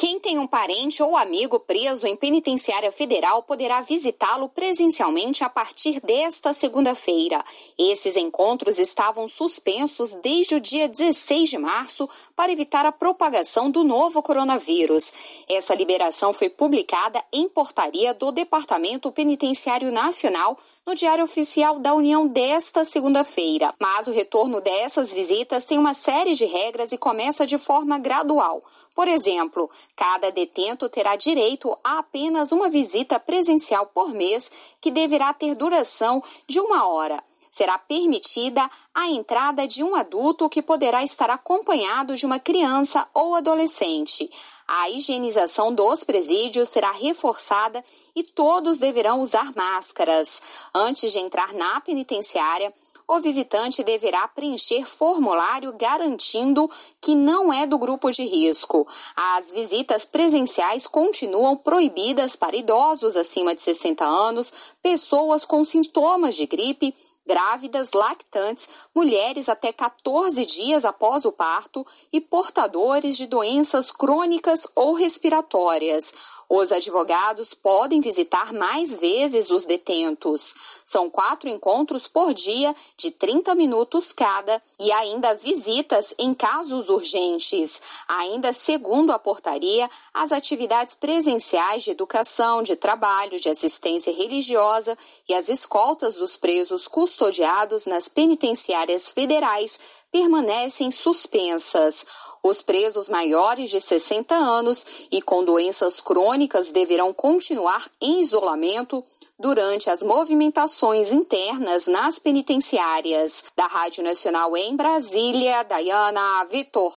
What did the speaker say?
Quem tem um parente ou amigo preso em penitenciária federal poderá visitá-lo presencialmente a partir desta segunda-feira. Esses encontros estavam suspensos desde o dia 16 de março para evitar a propagação do novo coronavírus. Essa liberação foi publicada em portaria do Departamento Penitenciário Nacional no Diário Oficial da União desta segunda-feira. Mas o retorno dessas visitas tem uma série de regras e começa de forma gradual. Por exemplo, cada detento terá direito a apenas uma visita presencial por mês, que deverá ter duração de 1 hora. Será permitida a entrada de um adulto que poderá estar acompanhado de uma criança ou adolescente. A higienização dos presídios será reforçada e todos deverão usar máscaras. Antes de entrar na penitenciária, o visitante deverá preencher formulário garantindo que não é do grupo de risco. As visitas presenciais continuam proibidas para idosos acima de 60 anos, pessoas com sintomas de gripe, grávidas, lactantes, mulheres até 14 dias após o parto e portadores de doenças crônicas ou respiratórias. Os advogados podem visitar mais vezes os detentos. São 4 encontros por dia, de 30 minutos cada, e ainda visitas em casos urgentes. Ainda segundo a portaria, as atividades presenciais de educação, de trabalho, de assistência religiosa e as escoltas dos presos custodiados nas penitenciárias federais permanecem suspensas. Os presos maiores de 60 anos e com doenças crônicas deverão continuar em isolamento durante as movimentações internas nas penitenciárias. Da Rádio Nacional em Brasília, Dayana Vitor.